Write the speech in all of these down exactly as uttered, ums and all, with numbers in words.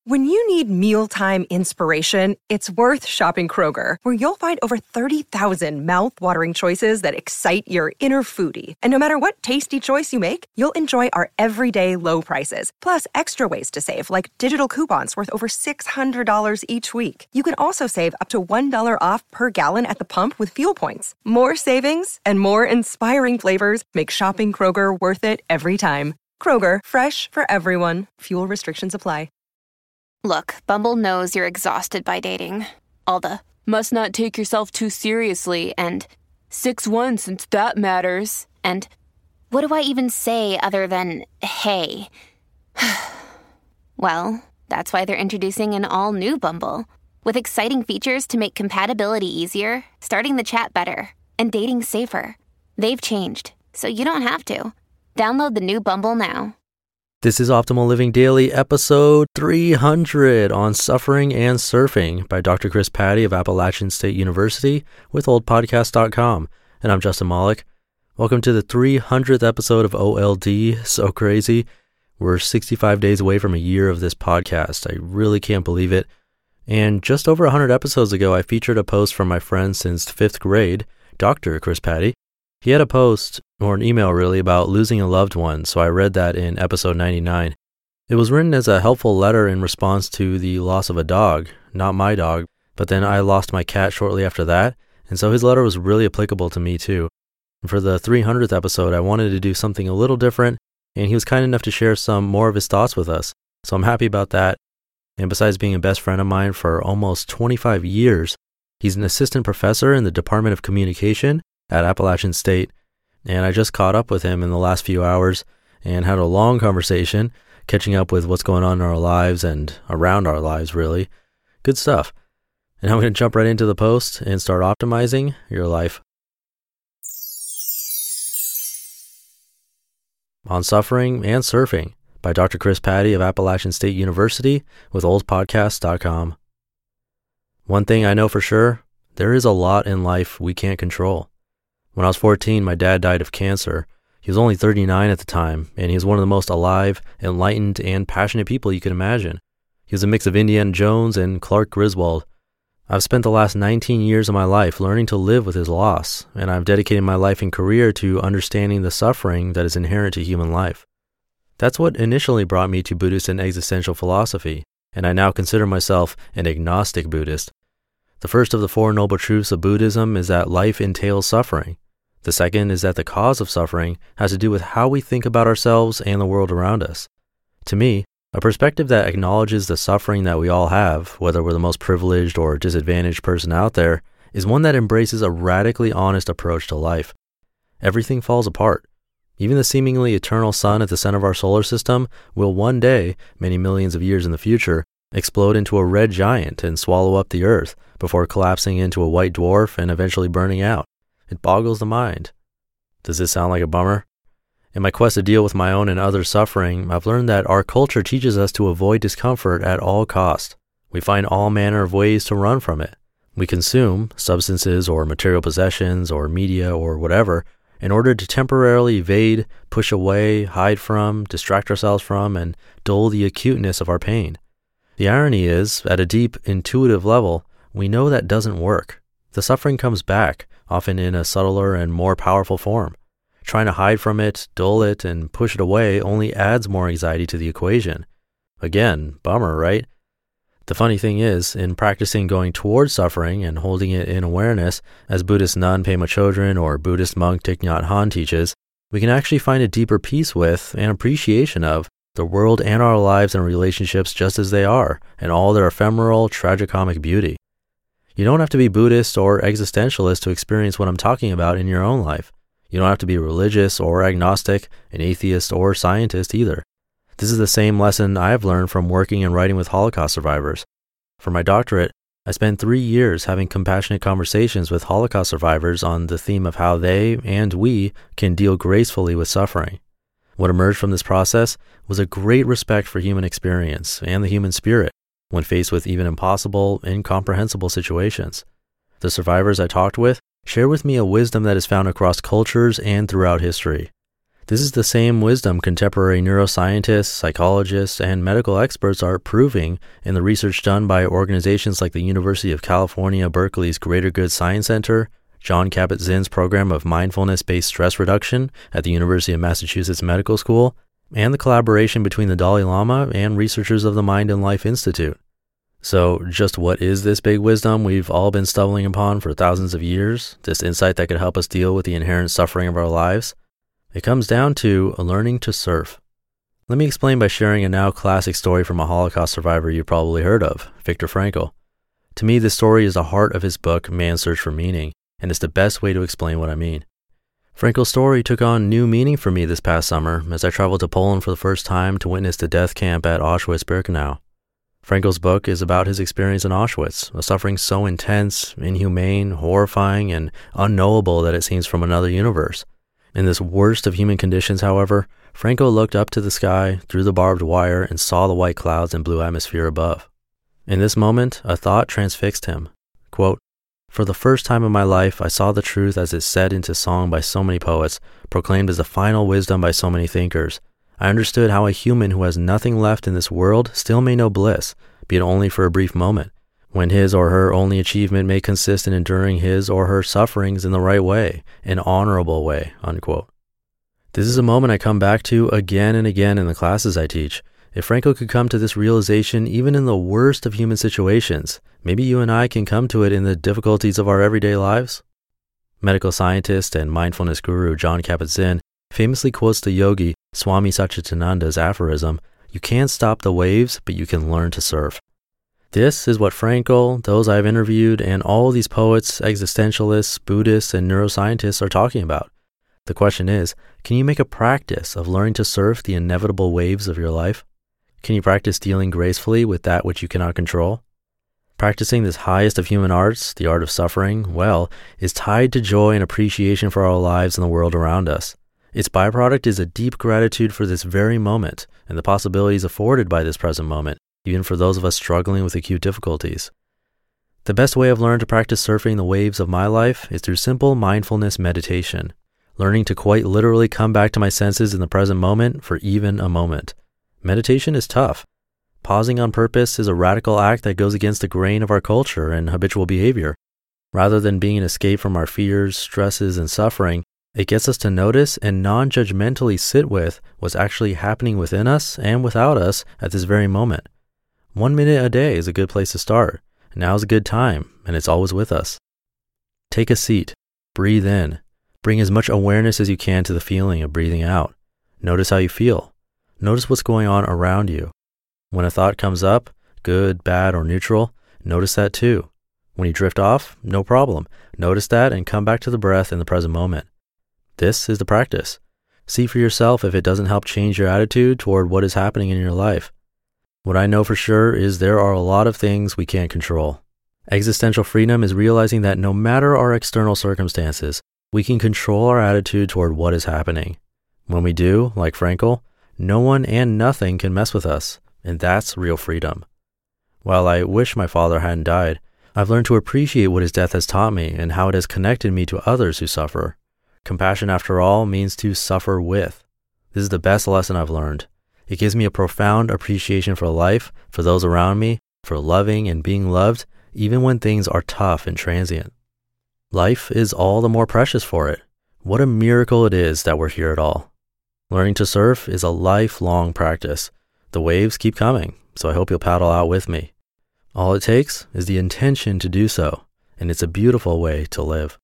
When you need mealtime inspiration, it's worth shopping Kroger, where you'll find over thirty thousand mouth-watering choices that excite your inner foodie. And no matter what tasty choice you make, you'll enjoy our everyday low prices, plus extra ways to save, like digital coupons worth over six hundred dollars each week. You can also save up to one dollar off per gallon at the pump with fuel points. More savings and more inspiring flavors make shopping Kroger worth it every time. Kroger, fresh for everyone. Fuel restrictions apply. Look, Bumble knows you're exhausted by dating. All the, must not take yourself too seriously, and six one since that matters, and what do I even say other than, hey? Well, that's why they're introducing an all-new Bumble, with exciting features to make compatibility easier, starting the chat better, and dating safer. They've changed, so you don't have to. Download the new Bumble now. This is Optimal Living Daily, episode three hundred on Suffering and Surfing by Doctor Chris Patti of Appalachian State University with old podcast dot com. And I'm Justin Malik. Welcome to the three hundredth episode of O L D. So crazy. We're sixty-five days away from a year of this podcast. I really can't believe it. And just over one hundred episodes ago, I featured a post from my friend since fifth grade, Doctor Chris Patti. He had a post, or an email really, about losing a loved one, so I read that in episode ninety-nine. It was written as a helpful letter in response to the loss of a dog, not my dog, but then I lost my cat shortly after that, and so his letter was really applicable to me too. And for the three hundredth episode, I wanted to do something a little different, and he was kind enough to share some more of his thoughts with us, so I'm happy about that. And besides being a best friend of mine for almost twenty-five years, he's an assistant professor in the Department of Communication at Appalachian State, and I just caught up with him in the last few hours and had a long conversation, catching up with what's going on in our lives and around our lives, really. Good stuff. And I'm going to jump right into the post and start optimizing your life. On Suffering and Surfing by Doctor Chris Patti of Appalachian State University with old podcast dot com. One thing I know for sure, there is a lot in life we can't control. When I was fourteen, my dad died of cancer. He was only thirty-nine at the time, and he was one of the most alive, enlightened, and passionate people you can imagine. He was a mix of Indiana Jones and Clark Griswold. I've spent the last nineteen years of my life learning to live with his loss, and I've dedicated my life and career to understanding the suffering that is inherent to human life. That's what initially brought me to Buddhist and existential philosophy, and I now consider myself an agnostic Buddhist. The first of the Four Noble Truths of Buddhism is that life entails suffering. The second is that the cause of suffering has to do with how we think about ourselves and the world around us. To me, a perspective that acknowledges the suffering that we all have, whether we're the most privileged or disadvantaged person out there, is one that embraces a radically honest approach to life. Everything falls apart. Even the seemingly eternal sun at the center of our solar system will one day, many millions of years in the future, explode into a red giant and swallow up the earth before collapsing into a white dwarf and eventually burning out. It boggles the mind. Does this sound like a bummer? In my quest to deal with my own and others' suffering, I've learned that our culture teaches us to avoid discomfort at all costs. We find all manner of ways to run from it. We consume substances or material possessions or media or whatever in order to temporarily evade, push away, hide from, distract ourselves from, and dull the acuteness of our pain. The irony is, at a deep, intuitive level, we know that doesn't work. The suffering comes back, often in a subtler and more powerful form. Trying to hide from it, dull it, and push it away only adds more anxiety to the equation. Again, bummer, right? The funny thing is, in practicing going towards suffering and holding it in awareness, as Buddhist nun Pema Chodron or Buddhist monk Thich Nhat Hanh teaches, we can actually find a deeper peace with and appreciation of the world and our lives and relationships just as they are, and all their ephemeral, tragicomic beauty. You don't have to be Buddhist or existentialist to experience what I'm talking about in your own life. You don't have to be religious or agnostic, an atheist or scientist either. This is the same lesson I have learned from working and writing with Holocaust survivors. For my doctorate, I spent three years having compassionate conversations with Holocaust survivors on the theme of how they and we can deal gracefully with suffering. What emerged from this process was a great respect for human experience and the human spirit when faced with even impossible, incomprehensible situations. The survivors I talked with shared with me a wisdom that is found across cultures and throughout history. This is the same wisdom contemporary neuroscientists, psychologists, and medical experts are proving in the research done by organizations like the University of California, Berkeley's Greater Good Science Center, Jon Kabat-Zinn's program of mindfulness-based stress reduction at the University of Massachusetts Medical School, and the collaboration between the Dalai Lama and researchers of the Mind and Life Institute. So just what is this big wisdom we've all been stumbling upon for thousands of years, this insight that could help us deal with the inherent suffering of our lives? It comes down to learning to surf. Let me explain by sharing a now classic story from a Holocaust survivor you've probably heard of, Viktor Frankl. To me, this story is the heart of his book, Man's Search for Meaning, and it's the best way to explain what I mean. Frankl's story took on new meaning for me this past summer as I traveled to Poland for the first time to witness the death camp at Auschwitz-Birkenau. Frankl's book is about his experience in Auschwitz, a suffering so intense, inhumane, horrifying, and unknowable that it seems from another universe. In this worst of human conditions, however, Frankl looked up to the sky through the barbed wire and saw the white clouds and blue atmosphere above. In this moment, a thought transfixed him. Quote, "For the first time in my life, I saw the truth as it's said into song by so many poets, proclaimed as the final wisdom by so many thinkers. I understood how a human who has nothing left in this world still may know bliss, be it only for a brief moment, when his or her only achievement may consist in enduring his or her sufferings in the right way, an honorable way," unquote. This is a moment I come back to again and again in the classes I teach. If Frankl could come to this realization even in the worst of human situations, maybe you and I can come to it in the difficulties of our everyday lives. Medical scientist and mindfulness guru Jon Kabat-Zinn famously quotes the yogi Swami Satchidananda's aphorism, "You can't stop the waves, but you can learn to surf." This is what Frankl, those I've interviewed, and all these poets, existentialists, Buddhists, and neuroscientists are talking about. The question is, can you make a practice of learning to surf the inevitable waves of your life? Can you practice dealing gracefully with that which you cannot control? Practicing this highest of human arts, the art of suffering, well, is tied to joy and appreciation for our lives and the world around us. Its byproduct is a deep gratitude for this very moment and the possibilities afforded by this present moment, even for those of us struggling with acute difficulties. The best way I've learned to practice surfing the waves of my life is through simple mindfulness meditation, learning to quite literally come back to my senses in the present moment for even a moment. Meditation is tough. Pausing on purpose is a radical act that goes against the grain of our culture and habitual behavior. Rather than being an escape from our fears, stresses, and suffering, it gets us to notice and non-judgmentally sit with what's actually happening within us and without us at this very moment. One minute a day is a good place to start. Now's a good time, and it's always with us. Take a seat. Breathe in. Bring as much awareness as you can to the feeling of breathing out. Notice how you feel. Notice what's going on around you. When a thought comes up, good, bad, or neutral, notice that too. When you drift off, no problem. Notice that and come back to the breath in the present moment. This is the practice. See for yourself if it doesn't help change your attitude toward what is happening in your life. What I know for sure is there are a lot of things we can't control. Existential freedom is realizing that no matter our external circumstances, we can control our attitude toward what is happening. When we do, like Frankl, no one and nothing can mess with us, and that's real freedom. While I wish my father hadn't died, I've learned to appreciate what his death has taught me and how it has connected me to others who suffer. Compassion, after all, means to suffer with. This is the best lesson I've learned. It gives me a profound appreciation for life, for those around me, for loving and being loved, even when things are tough and transient. Life is all the more precious for it. What a miracle it is that we're here at all. Learning to surf is a lifelong practice. The waves keep coming, so I hope you'll paddle out with me. All it takes is the intention to do so, and it's a beautiful way to live.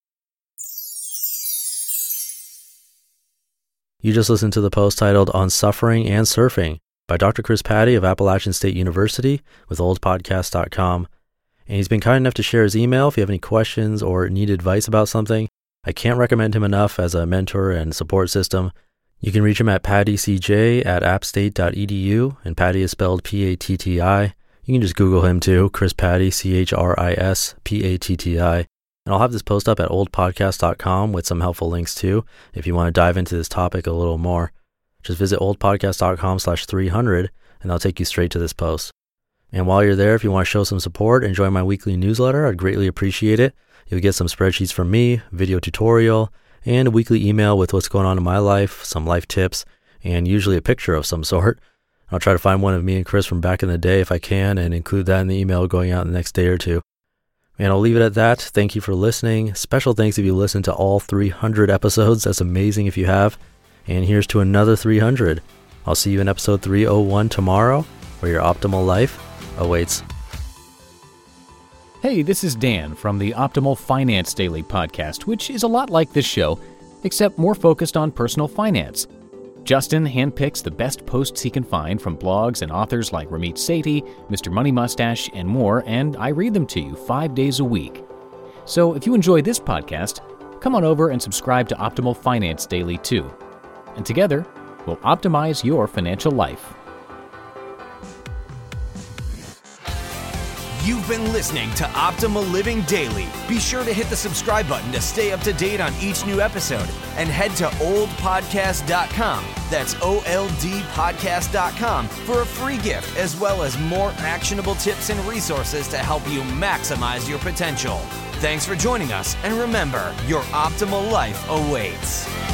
You just listened to the post titled On Suffering and Surfing by Doctor Chris Patty of Appalachian State University with old podcast dot com. And he's been kind enough to share his email if you have any questions or need advice about something. I can't recommend him enough as a mentor and support system. You can reach him at pattycj at appstate dot e d u, and Patty is spelled P A T T I. You can just Google him too, Chris Patty, C H R I S P A T T I. And I'll have this post up at old podcast dot com with some helpful links too, if you want to dive into this topic a little more. Just visit old podcast dot com slash three hundred, and I'll take you straight to this post. And while you're there, if you want to show some support and join my weekly newsletter, I'd greatly appreciate it. You'll get some spreadsheets from me, video tutorial, and a weekly email with what's going on in my life, some life tips, and usually a picture of some sort. I'll try to find one of me and Chris from back in the day if I can and include that in the email going out in the next day or two. And I'll leave it at that. Thank you for listening. Special thanks if you listened to all three hundred episodes. That's amazing if you have. And here's to another three hundred. I'll see you in episode three oh one tomorrow, where your optimal life awaits. Hey, this is Dan from the Optimal Finance Daily podcast, which is a lot like this show, except more focused on personal finance. Justin handpicks the best posts he can find from blogs and authors like Ramit Sethi, Mister Money Mustache, and more, and I read them to you five days a week. So if you enjoy this podcast, come on over and subscribe to Optimal Finance Daily too. And together, we'll optimize your financial life. You've been listening to Optimal Living Daily. Be sure to hit the subscribe button to stay up to date on each new episode and head to old podcast dot com. That's O L D podcast dot com for a free gift as well as more actionable tips and resources to help you maximize your potential. Thanks for joining us, and remember, your optimal life awaits.